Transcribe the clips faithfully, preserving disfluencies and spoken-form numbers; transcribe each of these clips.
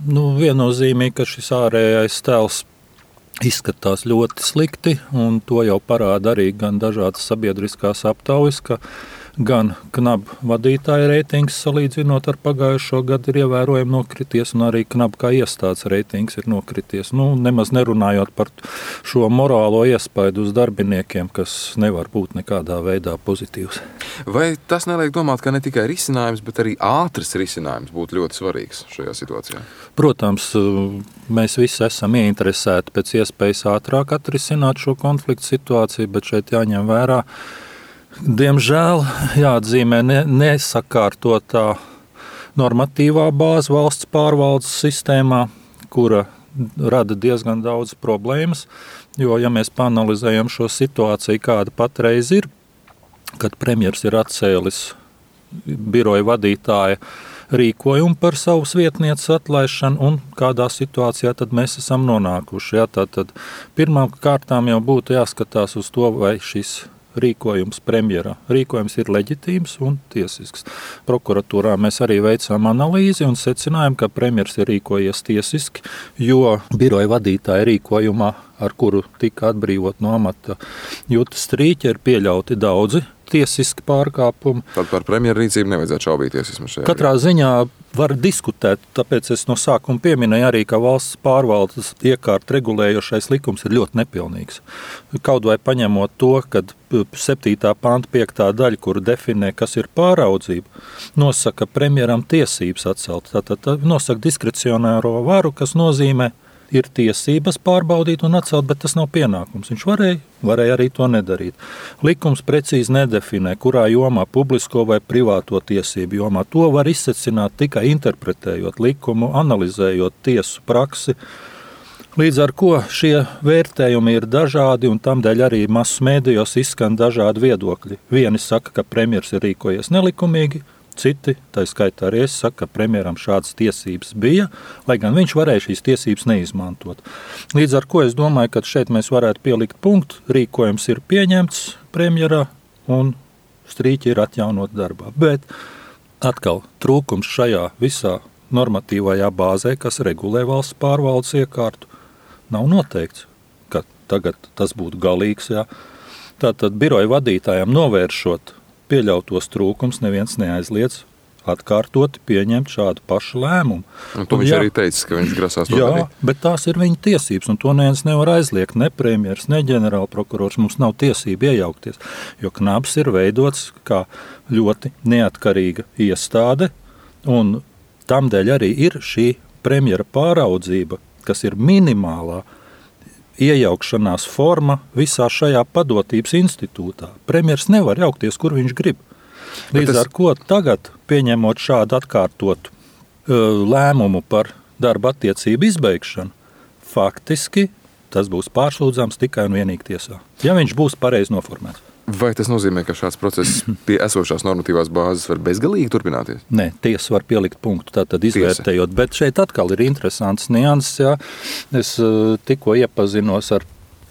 Nu, viennozīmīgi, ka šis ārējais tēls izskatās ļoti slikti, un to jau parāda arī gan dažādas sabiedriskās aptaujas, ka gan KNAB vadītāja reitings salīdzinot ar pagājušo gadu ir ievērojami nokrities, un arī KNAB kā iestādes reitings ir nokrities. Nu, nemaz nerunājot par šo morālo iespaidu uz darbiniekiem, kas nevar būt nekādā veidā pozitīvs. Vai tas neliek domāt, ka ne tikai risinājums, bet arī ātrs risinājums būtu ļoti svarīgs šajā situācijā? Protams, mēs visi esam ieinteresēti pēc iespējas ātrāk atrisināt šo konfliktu situāciju, bet šeit jāņem vērā, diemžēl jāatzīmē ne, nesakārtotā normatīvā bāze valsts pārvaldes sistēmā, kura rada diezgan daudz problēmas, jo, ja mēs paanalizējam šo situāciju, kāda patreiz ir, kad premjers ir atcēlis biroja vadītāja rīkojumu par savas vietnieces atlaišanu un kādā situācijā tad mēs esam nonākuši. Ja, tad pirmām kārtām jau būtu jāskatās uz to, vai šis rīkojums premjera. Rīkojums ir leģitīms un tiesisks. Prokuratūrā mēs arī veicām analīzi un secinājām, ka premjers ir rīkojies tiesiski, jo biroja vadītāja rīkojumā, ar kuru tika atbrīvot no amata Juta Strīķa, ir pieļauti daudzi tiesiski pārkāpumi. Tad par premjeru rīcību nevajadzētu šaubīties. Katrā ziņā var diskutēt, tāpēc es no sākuma pieminēju arī, ka valsts pārvaldes iekārt regulējošais likums ir ļoti nepilnīgs. Kaut vai paņemot to, kad septītā panta piektā daļa, kuru definē, kas ir pāraudzība, nosaka premjeram tiesības atcelt. Tātad nosaka diskrecionāro varu, kas nozīmē, ir tiesības pārbaudīt un atcelt, bet tas nav pienākums. Viņš varēja, varēja arī to nedarīt. Likums precīzi nedefinē, kurā jomā publisko vai privāto tiesību jomā. To var izsecināt tikai interpretējot likumu, analizējot tiesu praksi. Līdz ar ko šie vērtējumi ir dažādi, un tamdēļ arī masu mēdījos izskan dažādi viedokļi. Vieni saka, ka premjers ir rīkojies nelikumīgi, citi, tā skaitā arī es saku, ka premjeram šādas tiesības bija, lai gan viņš varēja šīs tiesības neizmantot. Līdz ar ko es domāju, ka šeit mēs varētu pielikt punktu, rīkojums ir pieņemts premjerā un Strīķi ir atjaunot darbā. Bet atkal trūkums šajā visā normatīvajā bāzē, kas regulē valsts pārvaldes iekārtu, nav noteikts, ka tagad tas būtu galīgs. Jā. Tātad biroja vadītājiem novēršot pieļautos trūkums, neviens neaizliedz atkārtoti pieņemt šādu pašu lēmumu. Un to viņš jā, arī teica, ka viņš grasās to jā, darīt. Jā, bet tās ir viņa tiesības, un to neviens nevar aizliegt, ne premjers, ne ģenerālprokurors. Mums nav tiesība iejaukties, jo KNABs ir veidots kā ļoti neatkarīga iestāde, un tamdēļ arī ir šī premjera pāraudzība, kas ir minimālā iejaukšanās forma visā šajā padotības institūtā. Premjers nevar jaukties, kur viņš grib. Līdz tas... ar ko tagad, pieņemot šādu atkārtotu uh, lēmumu par darba attiecību izbeigšanu, faktiski tas būs pārsūdzams tikai un vienīgi tiesā, ja viņš būs pareizi noformēts. Vai tas nozīmē, ka šāds process pie esošās normatīvās bāzes var bezgalīgi turpināties? Nē, tiesa var pielikt punktu, tātad izvērtējot. Tiesa. Bet šeit atkal ir interesants nianses. Jā. Es uh, tikko iepazinos ar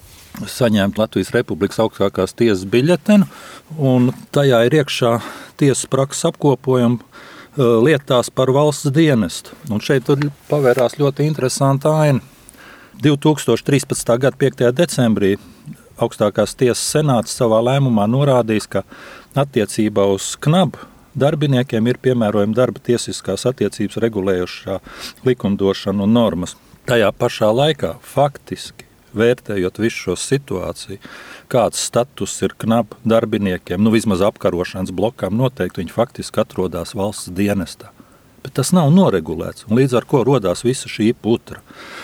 saņēmu Latvijas Republikas augstākās tiesas biļetenu, un tajā ir iekšā tiesas prakses apkopojumu uh, lietās par valsts dienestu. Un šeit pavērās ļoti interesanta aina. divi tūkstoši trīspadsmitā gada piektajā decembrī augstākās tiesas senāts savā lēmumā norādījis, ka attiecībā uz KNAB darbiniekiem ir piemērojama darba tiesiskās attiecības regulējošā likumdošana un normas. Tajā pašā laikā faktiski vērtējot visu šo situāciju, kāds status ir KNAB darbiniekiem, nu vismaz apkarošanas blokām, noteikti viņi faktiski atrodas valsts dienestā. Bet tas nav noregulēts, un līdz ar ko rodās visa šī putra.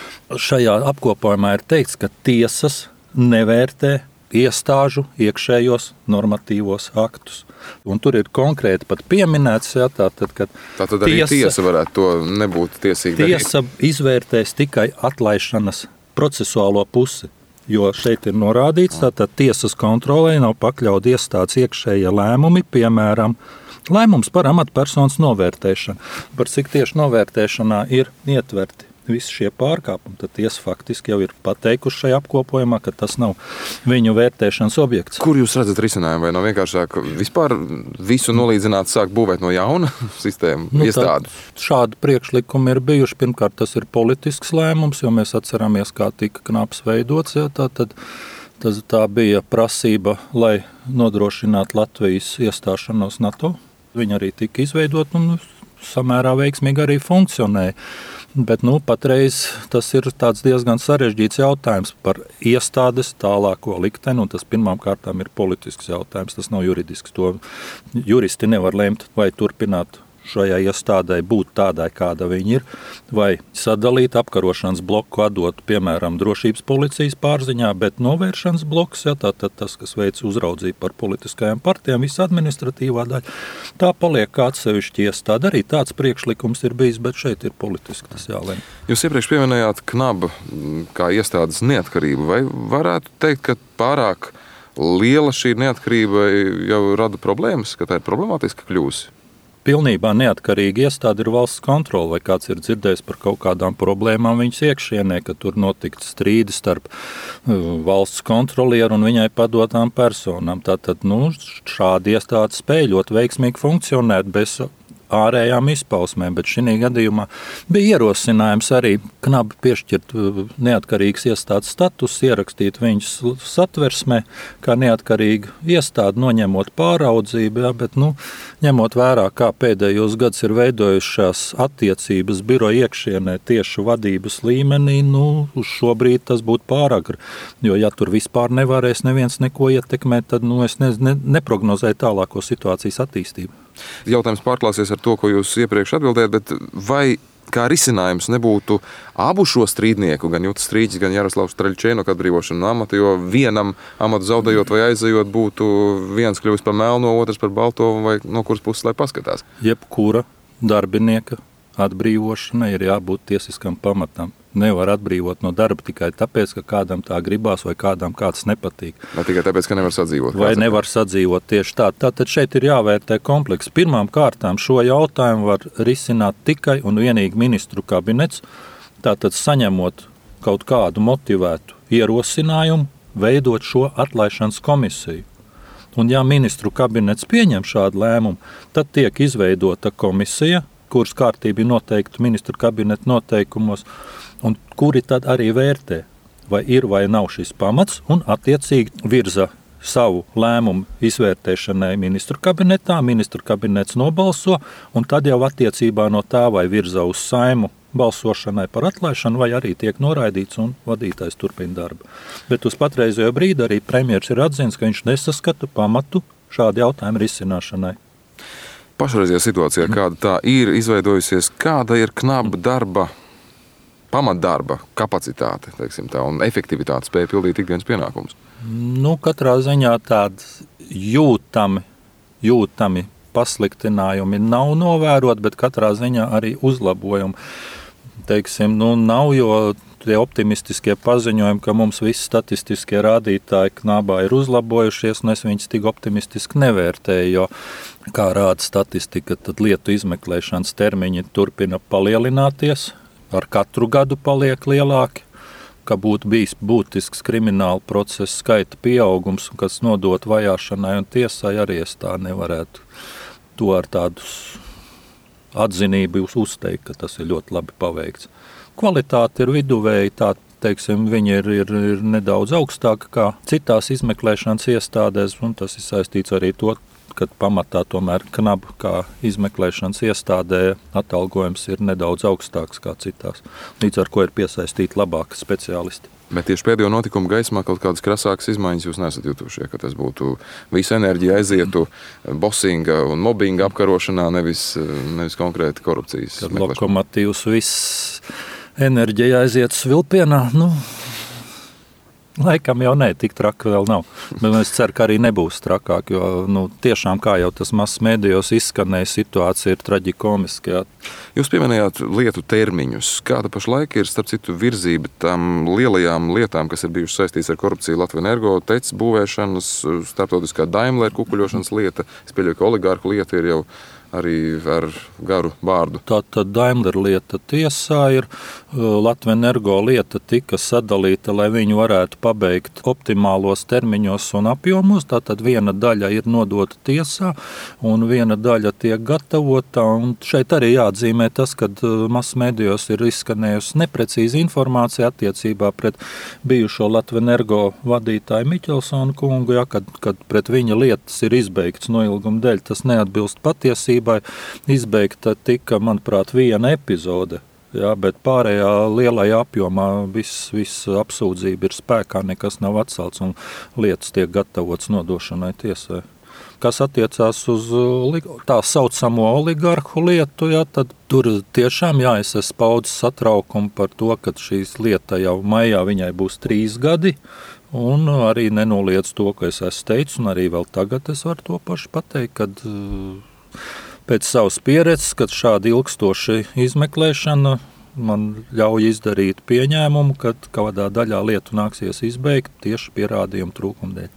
Šajā apkopojumā ir teikts, ka tiesas nevērtē iestāžu iekšējos normatīvos aktus. Un tur ir konkrēti pat pieminēts, jā, tātad, ka tātad arī tiesa, tiesa varētu to nebūt tiesīgi darīt. Tiesa izvērtēs tikai atlaišanas procesuālo pusi, jo šeit ir norādīts, tātad tiesas kontrolē nav pakļaut iestādes iekšējie lēmumi, piemēram, lēmums par amatpersonas novērtēšanu. Par cik tieši novērtēšanā ir ietverti visi šie pārkāpumi, tad tiesa faktiski jau ir pateikuši šajā apkopojumā, ka tas nav viņu vērtēšanas objekts. Kur jūs redzat risinājumu? Vai nav vienkāršāk vispār visu nolīdzināt, sākt būvēt no jauna sistēmu Nu, iestādi? Šādi priekšlikumi ir bijuši. Pirmkārt, tas ir politisks lēmums, jo mēs atceramies, kā tika Knabs veidots. Ja, tā, tad, tas, tā bija prasība, lai nodrošinātu Latvijas iestāšanos NATO. Viņa arī tika izveidota un samērā veiksmīgi arī funkcionēja. Bet nu, patreiz tas ir tāds diezgan sarežģīts jautājums par iestādes tālāko likteni, un tas pirmām kārtām ir politisks jautājums, tas nav juridisks. To juristi nevar lemt, vai turpināt šajā iestādē būt tādai, kāda viņi ir, vai sadalīt apkarošanas bloku, atdot, piemēram, drošības policijas pārziņā, bet novēršanas bloks, ja, tātad tas, kas veic uzraudzību par politiskajām partijām, visa administratīvā daļa, tā paliek kā atsevišķi iestāde. Arī tāds priekšlikums ir bijis, bet šeit ir politiski tas jālem. Jūs iepriekš pieminējāt Knabu kā iestādes neatkarību. Vai varētu teikt, ka pārāk liela šī neatkarība jau rada problēmas, ka tā ir problemātiska kļūsi? Pilnībā neatkarīga iestāde ir valsts kontrole, vai kāds ir dzirdējis par kaut kādām problēmām viņas iekšienē, ka tur notikt strīdi starp valsts kontrolieru un viņai padotām personām. Tātad nu, šādi iestāde spēj ļoti veiksmīgi funkcionēt bez ārējām izpausmēm, bet šī gadījumā bija ierosinājums arī Knabi piešķirt neatkarīgas iestādes status, ierakstīt viņus satversmē, kā neatkarīga iestāde, noņemot pāraudzību, ja, bet nu, ņemot vērā, kā pēdējos gads ir veidojušās attiecības biroja iekšienē tieši vadības līmenī, nu, uz šobrīd tas būtu pāragri, jo ja tur vispār nevarēs neviens neko ietekmēt, tad nu, es ne, ne, neprognozēju tālāko situācijas attīstību. Jautājums pārklāsies ar to, ko jūs iepriekš atbildējat, bet vai kā risinājums nebūtu abu šo strīdnieku, gan Jutis Strīģis, gan Jaroslavs Traļčēnoka atbrīvošana no amata, jo vienam amatu zaudējot vai aizejot būtu viens kļuvis par melno, otrs par balto, vai no kuras puses lai paskatās? Jebkura darbinieka atbrīvošana ir jābūt tiesiskam pamatam. Nevar atbrīvot no darba tikai tāpēc, ka kādam tā gribās vai kādam kāds nepatīk. Ne tikai tāpēc, ka nevar sadzīvot. Vai nevar sadzīvot tieši tā. Tātad šeit ir jāvērtē kompleks. Pirmām kārtām šo jautājumu var risināt tikai un vienīgi ministru kabinets. Tātad saņemot kaut kādu motivētu ierosinājumu, veidot šo atlaišanas komisiju. Un ja ministru kabinets pieņem šādu lēmumu, tad tiek izveidota komisija, kuras kārtība ir noteikta ministru kabineta noteikumos, un kuri tad arī vērtē, vai ir vai nav šis pamats, un attiecīgi virza savu lēmumu izvērtēšanai ministru kabinetā, ministru kabinets nobalso, un tad jau attiecībā no tā vai virza uz Saimu balsošanai par atlaišanu, vai arī tiek noraidīts un vadītājs turpina darbu. Bet uz patreizējo brīdi arī premjers ir atzīts, ka viņš nesaskata pamatu šādu jautājumu risināšanai. Pašreizajā situācijā, kāda tā ir izveidojusies, kāda ir Knaba darba, pamatdarba kapacitāte, teiksim tā, un efektivitāte spēja pildīt ikdienas pienākumus? Nu, katrā ziņā tādi jūtami, jūtami pasliktinājumi nav novērot, bet katrā ziņā arī uzlabojumi. Teiksim, nu, nav, jo tie optimistiskie paziņojumi, ka mums visi statistiskie rādītāji Knabā ir uzlabojušies, un es viņus tik optimistiski nevērtēju, jo, kā rāda statistika, tad lietu izmeklēšanas termiņi turpina palielināties, ar katru gadu paliek lielāki, ka būtu bijis būtisks krimināla procesa skaita pieaugums, kas nodot vajāšanai un tiesai, arī es tā nevarētu to ar tādu atzinību uzteikt, ka tas ir ļoti labi paveikts. Kvalitāte ir viduvēji, tā teiksim, viņi ir, ir, ir nedaudz augstāka kā citās izmeklēšanas iestādēs, un tas ir saistīts arī to, kad pamatā tomēr Knaba kā izmeklēšanas iestādē atalgojums ir nedaudz augstāks kā citās, līdz ar ko ir piesaistīti labāki speciālisti. Bet tieši pēdējo notikumu gaismā kaut kādas krasākas izmaiņas jūs nesat jutušie, ka tas būtu visa enerģija aizietu bosinga un mobbinga apkarošanā, nevis, nevis konkrēti korupcijas. Kad lokomotīvs viss enerģija aiziet svilpienā, nu, laikam jau nē, tik traki vēl nav. Bet es ceru, ka arī nebūs trakāk, jo nu, tiešām, kā jau tas mazs mēdījos izskanēja, situācija ir traģikomiska. Jūs pieminējāt lietu termiņus. Kāda pašlaik ir, starp citu, virzība tam lielajām lietām, kas ir bijušas saistītas ar korupciju Latvenergo, T E C būvēšanas, starptautiskā Daimler kukuļošanas lieta? Es pieļauju, ka oligārku lieta ir jau arī ar garu vārdu. Tātad Daimler lieta tiesā ir, Latvenergo lieta tika sadalīta, lai viņi varētu pabeigt optimālos termiņos un apjomos. Tātad viena daļa ir nodota tiesā un viena daļa tiek gatavota. Un šeit arī jāatzīmē tas, ka masmedijos ir izskanējusi neprecīza informācija attiecībā pret bijušo Latvenergo vadītāju Miķelsonu kungu, ja, kad, kad pret viņa lietas ir izbeigts noilguma dēļ. Tas neatbilst patiesībai. Izbeigta tika, manuprāt, viena epizode, jā, bet pārējā lielajā apjomā viss vis apsūdzība ir spēkā, nekas nav atcelts un lietas tiek gatavots nodošanai tiesai. Kas attiecās uz tā saucamo oligarhu lietu, jā, tad tur tiešām jā, es esmu paudzis satraukumu par to, ka šīs lieta jau maijā viņai būs trīs gadi. Un arī nenoliedz to, ko es esmu teicis, un arī vēl tagad es varu to pašu pateikt, kad pēc savas pieredzes, kad šāda ilgstoša izmeklēšana man ļauj izdarīt pieņēmumu, ka kādā daļā lietu nāksies izbeigt tieši pierādījumu trūkumu dēļ.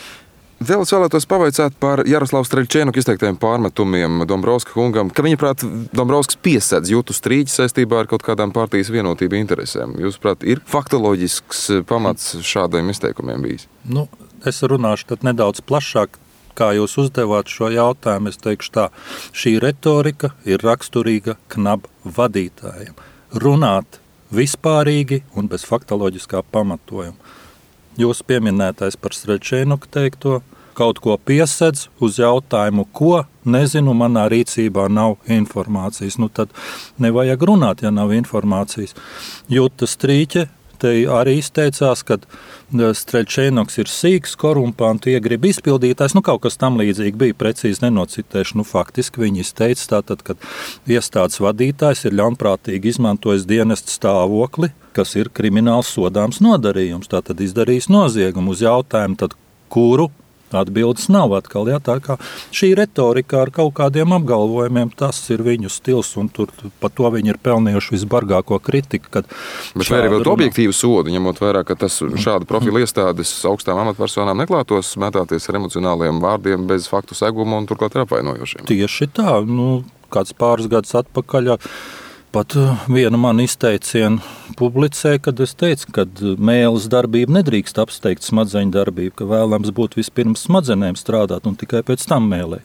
Vēl es vēlētos pavaicāt par Jaroslavu Streļčēnuku izteiktajiem pārmetumiem Dombrovska kungam, ka viņa prāt Dombrovskis piesedz jūtu strīķi saistībā ar kaut kādām partijas vienotību interesēm. Jūs prāt, ir faktoloģisks pamats šādiem izteikumiem bijis? Nu, es runāšu tad nedaudz plašāk. Kā jūs uzdevāt šo jautājumu, es teikšu tā, šī retorika ir raksturīga knab vadītājiem. Runāt vispārīgi un bez faktoloģiskā pamatojuma. Jūs pieminētais par Streļčēnuku teikto, kaut ko piesedz uz jautājumu, ko, nezinu, manā rīcībā nav informācijas. Nu tad nevajag runāt, ja nav informācijas. Jūta Strīķe te arī izteicās, ka Streļčēnuks ir sīks, korumpantu iegrib izpildītājs. Nu, kaut kas tam līdzīgi bija, precīzi nenocitēšu. Nu, faktiski viņi izteica tātad, ka iestādes vadītājs ir ļaunprātīgi izmantojis dienesta stāvokli, kas ir krimināls sodāms nodarījums. Tātad izdarījis noziegumu uz jautājumu, tad kuru atbildes nav atkal. Jā, tā kā šī retorika ar kaut kādiem apgalvojumiem, tas ir viņu stils, un tur par to viņi ir pelnījuši visbargāko kritiku. Bet vai arī vēl objektīvu sodu, ņemot vērā, ka tas šāda profila iestādes augstām amatpersonām neklātos mētāties ar emocionāliem vārdiem bez faktu seguma un turklāt ar apvainojošiem? Tieši tā. Nu, kāds pāris gadus atpakaļ pat vienu manu izteicienu publicēja, kad es teicu, ka mēles darbība nedrīkst apsteigt smadzeņu darbību, ka vēlams būtu vispirms smadzenēm strādāt un tikai pēc tam mēlē.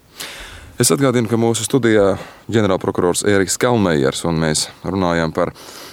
Es atgādinu, ka mūsu studijā ģenerālprokurors Ēriks Kalmejers, un mēs runājām par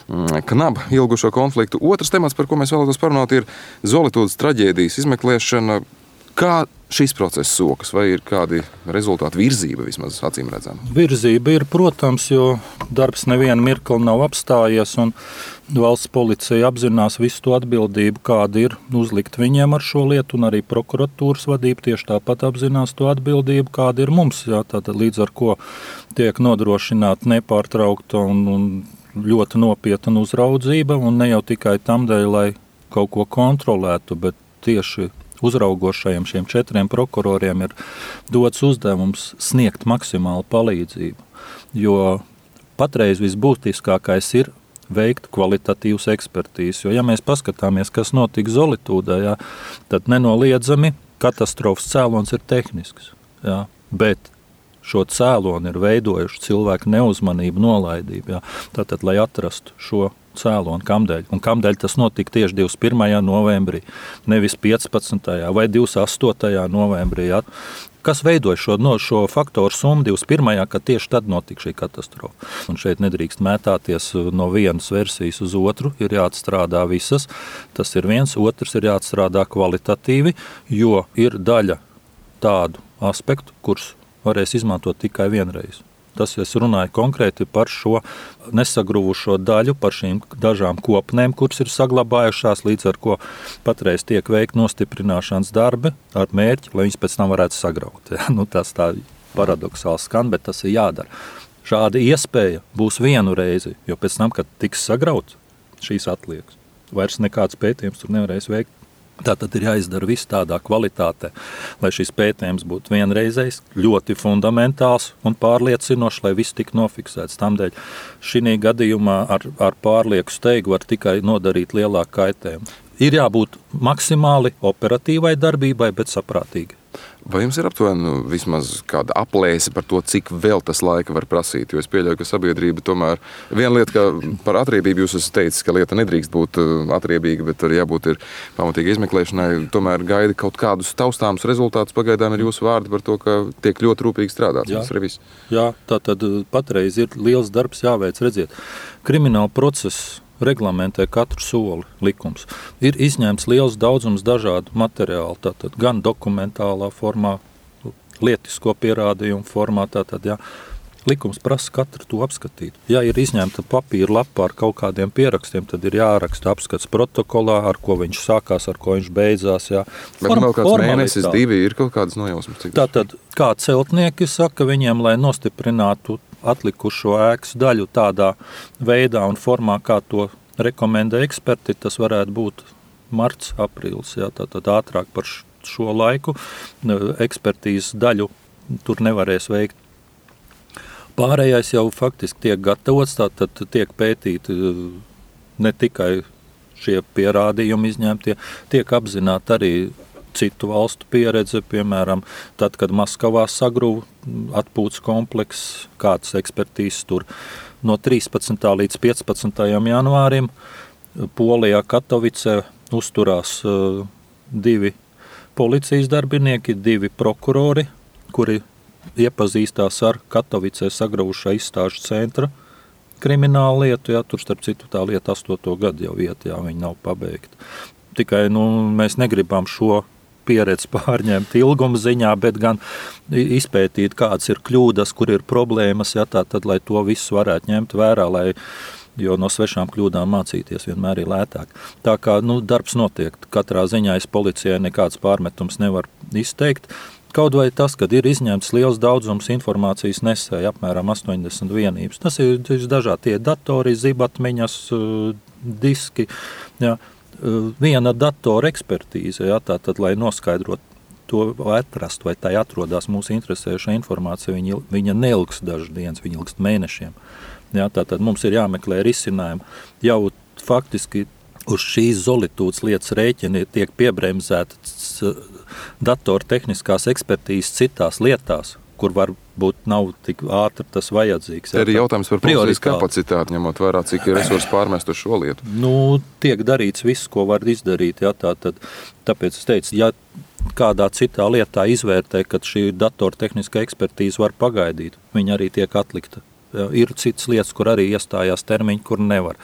knab ilgušo konfliktu. Otrs temats, par ko mēs vēlētos parunāt, ir Zolitūdas traģēdijas izmeklēšana. Kā šis process sokas, vai ir kādi rezultāti, virzība vismaz acīm redzama? Virzība ir, protams, jo darbs nevienu mirkli nav apstājies, un valsts policija apzinās visu to atbildību, kāda ir uzlikt viņiem ar šo lietu, un arī prokuratūras vadība tieši tāpat apzinās to atbildību, kāda ir mums. Jā, tātad līdz ar ko tiek nodrošināta nepārtraukta un, un ļoti nopietna uzraudzība, un ne jau tikai tam dēļ, lai kaut ko kontrolētu, bet tieši uzraugošajiem šiem četriem prokuroriem ir dots uzdevums sniegt maksimālu palīdzību, jo patreiz visbūtiskākais ir veikt kvalitatīvas ekspertīzes, jo ja mēs paskatāmies, kas notika Zolitūdā, jā, tad nenoliedzami katastrofas cēlons ir tehnisks, jā, bet šo cēloni ir veidojuši cilvēku neuzmanību, nolaidību, jā, tātad, lai atrastu šo cēloni, kamdēļ. Un kamdēļ tas notika tieši divdesmit pirmajā novembrī, nevis piecpadsmitajā vai divdesmit astotajā novembrī. Jā. Kas veidoja šo, no, šo faktoru summu divdesmit pirmajā, kad tieši tad notika šī katastrofa. Un šeit nedrīkst mētāties no vienas versijas uz otru, ir jāatstrādā visas. Tas ir viens, otrs ir jāatstrādā kvalitatīvi, jo ir daļa tādu aspektu, kurus varēs izmantot tikai vienreiz. Tas es runāju konkrēti par šo nesagruvušo daļu, par šīm dažām kopnēm, kuras ir saglabājušās, līdz ar ko patreiz tiek veikt nostiprināšanas darbi ar mērķi, lai viņas pēc tam varētu sagraut. Ja? Nu, tas tā paradoksāli skan, bet tas ir jādara. Šāda iespēja būs vienu reizi, jo pēc tam, kad tiks sagrauts šīs atliekas, vairs nekāds pētījums tur nevarēs veikt. Tātad ir jāizdara viss tādā kvalitātē, lai šis pētījums būtu vienreizējs, ļoti fundamentāls un pārliecinošs, lai viss tik nofiksēts. Tādēļ šī gadījumā ar, ar pārlieku steigu var tikai nodarīt lielāku kaitējumu. Ir jābūt maksimāli operatīvai darbībai, bet saprātīgi. Vai jums ir aptuveni vismaz kāda aplēse par to, cik vēl tas laika var prasīt? Jo es pieļauju, ka sabiedrība tomēr... Viena lieta, ka par atriebību jūs esat teicis, ka lieta nedrīkst būt atriebīga, bet arī jābūt ir pamatīga izmeklēšanai. Tomēr gaida kaut kādus taustāmus rezultātus. Pagaidām ir jūsu vārdi par to, ka tiek ļoti rūpīgi strādāts. Jā, tas arī viss. Jā, tā tad patreiz ir liels darbs jāveic. Redziet, krimināla process reglamentē katru soli likums. Ir izņemts liels daudzums dažādu materiālu, tātad gan dokumentālā formā, lietisko pierādījumu formā, tātad, jā. Likums prasa katru to apskatīt. Ja ir izņemta papīra lapa ar kaut kādiem pierakstiem, tad ir jāraksta apskats protokolā, ar ko viņš sākās, ar ko viņš beidzās. Jā. Bet Form, vēl kāds mēnesis, divi ir kaut kādas nojausmas. Tātad, kā celtnieki saka viņiem, lai nostiprinātu atlikušo ēkas daļu tādā veidā un formā, kā to rekomendē eksperti, tas varētu būt marts, aprīlis. Jā. Tātad ātrāk par šo laiku ekspertīzes daļu tur nevarēs veikt. Pārējais jau faktiski tiek gatavots, tātad tiek pētīti ne tikai šie pierādījumi izņemtie, tiek apzināti arī citu valstu pieredze, piemēram, tad, kad Maskavā sagruva atpūtas komplekss, kāds ekspertīzes tur no trīspadsmitā līdz piecpadsmitajam janvārim, Polijā Katovicē uzturās divi policijas darbinieki, divi prokurori, kuri iepazīstās ar Katovicē sagravušā izstāžu centra kriminālu lietu, jā, tur starp citu tā lieta astoto gadu jau iet, jā, viņi nav pabeigta. Tikai, nu, mēs negribam šo pieredzi pārņemt ilguma ziņā, bet gan izpētīt, kādas ir kļūdas, kur ir problēmas, jā, tā tad, lai to visu varētu ņemt vērā, lai, jo no svešām kļūdām mācīties vienmēr ir lētāk. Tā kā, nu, darbs notiek, katrā ziņā es policijai nekāds pārmetums nevar izteikt. Kaut vai tas, kad ir izņemts liels daudzums informācijas nesēja, apmēram astoņdesmit vienības. Tas ir dažādi tie datori, zibatmiņas, diski, jā, viena datora ekspertīze, jā, tātad, lai noskaidrot to atrast, vai tai atrodas mūsu interesējuša informācija, viņa, viņa neilgs dažas dienas, viņa ilgst mēnešiem. Jā, tātad mums ir jāmeklē risinājumi. Jau faktiski uz šīs zolitūdas lietas rēķini tiek piebremzētas datortehniskās ekspertīzes citās lietās, kur varbūt nav tik ātri tas vajadzīgs. Tā ir jautājums par policijas kapacitāti, ņemot vērā, cik ir resursi pārmest uz šo lietu. Nu, tiek darīts viss, ko var izdarīt. Jā, tā, tad, tāpēc es teicu, ja kādā citā lietā izvērtē, ka šī datortehniskā ekspertīze var pagaidīt, viņa arī tiek atlikta. Jā, ir citas lietas, kur arī iestājās termiņi, kur nevar.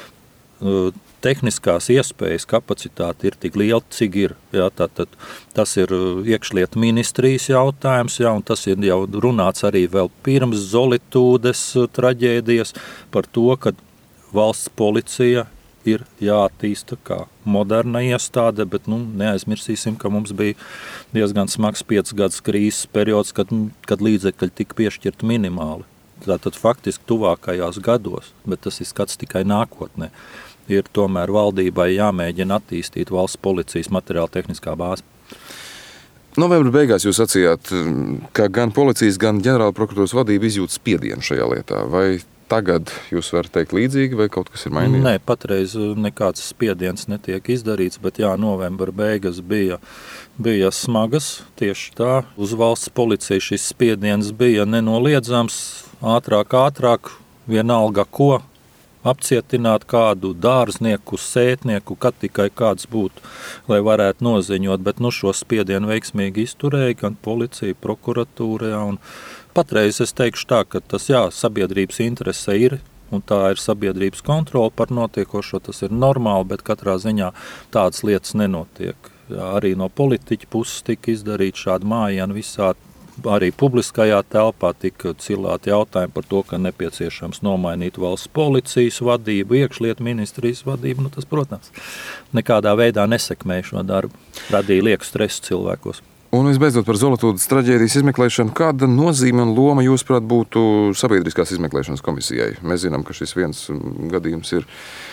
Tehniskās iespējas, kapacitāte ir tik liela, cik ir. Jā, tātad, tas ir iekšlietu ministrijas jautājums, jā, un tas ir jau runāts arī vēl pirms Zolitūdes traģēdijas par to, ka valsts policija ir jāattīsta kā moderna iestāde, bet nu, neaizmirsīsim, ka mums bija diezgan smags piecus gadus krīzes periods, kad, kad līdzekļi tika piešķirti minimāli. Tātad faktiski tuvākajās gados, bet tas ir skats tikai nākotnē. Ir tomēr valdībai jāmēģina attīstīt valsts policijas materiāla tehniskā bāze. Novembra beigās jūs sacījāt, ka gan policijas, gan ģenerāla prokuratūras vadība izjūt spiedienu šajā lietā. Vai tagad jūs varat teikt līdzīgi, vai kaut kas ir mainījies? Nē, patreiz nekāds spiediens netiek izdarīts, bet jā, novembra beigas bija, bija smagas. Tieši tā, uz valsts policiju šis spiediens bija nenoliedzams, ātrāk, ātrāk, vienalga ko. Apcietināt kādu dārznieku, sētnieku, kad tikai kāds būtu, lai varētu noziņot, bet nu šo spiedienu veiksmīgi izturēja gan policija, prokuratūra, jā, un patreiz es teikšu tā, ka tas, jā, sabiedrības interese ir, un tā ir sabiedrības kontrole par notiekošo, tas ir normāli, bet katrā ziņā tādas lietas nenotiek. Jā, arī no politiķa puses tika izdarīt šādi mājieni visādi. Arī publiskajā telpā tika cilāti jautājumi par to, ka nepieciešams nomainīt valsts policijas vadību, iekšlietu ministrijas vadību. Nu, tas, protams, nekādā veidā nesekmēja šo darbu, radīja lieku stresu cilvēkos. Un visbeidzot par Zolitūdas traģēdijas izmeklēšanu, kāda nozīme un loma jūsuprāt būtu sabiedriskās izmeklēšanas komisijai? Mēs zinām, ka šis viens gadījums ir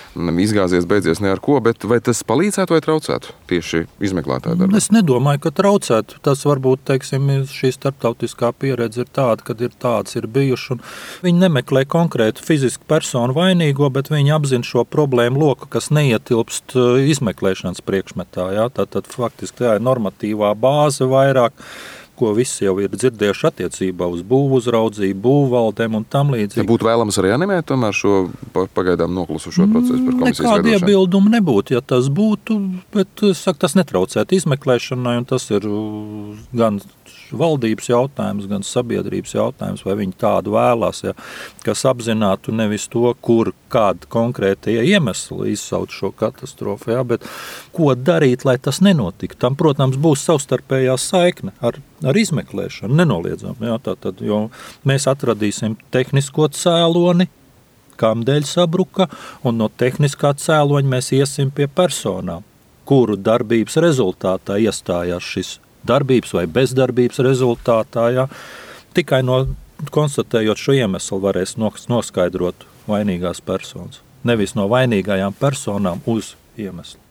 izgāzies, beidzies ne ar ko, bet vai tas palīdzētu vai traucētu tieši izmeklētāju darbu? Es nedomāju, ka traucētu. Tas varbūt, teiksim, šī starptautiskā pieredze ir tāda, kad ir tāds ir bijuši. Viņi nemeklē konkrētu fizisku personu vainīgo, bet viņi apzina šo problēmu loku, kas neietilpst izmeklēšanas priekšmetā. Jā? Tātad faktiski tā ir normatīvā bāze vairāk, ko visi jau ir dzirdējuši attiecībā uz būvu uzraudzību, būvvaldēm un tam līdzīgi. Ja būtu vēlams arī animēt tomēr šo pagaidām noklusušo procesu par komisijas Nekāda veidošanu? iebilduma nebūtu, ja tas būtu, bet saku, tas netraucētu izmeklēšanai, un tas ir gan valdības jautājums, gan sabiedrības jautājums, vai viņi tādu vēlās, ja, kas apzinātu nevis to, kur kāda konkrētie iemesli izsauc šo katastrofu, ja, bet ko darīt, lai tas nenotiktu. Tam, protams, būs savstarpējā saikne ar, ar izmeklēšanu, nenoliedzam. Ja, tātad, jo mēs atradīsim tehnisko cēloni, kām dēļ sabruka, un no tehniskā cēloņa mēs iesim pie personām, kuru darbības rezultātā iestājās šis darbības vai bezdarbības rezultātā. Ja. Tikai no konstatējot šo iemeslu varēs noskaidrot vainīgās personas. Nevis no vainīgajām personām uz iemeslu.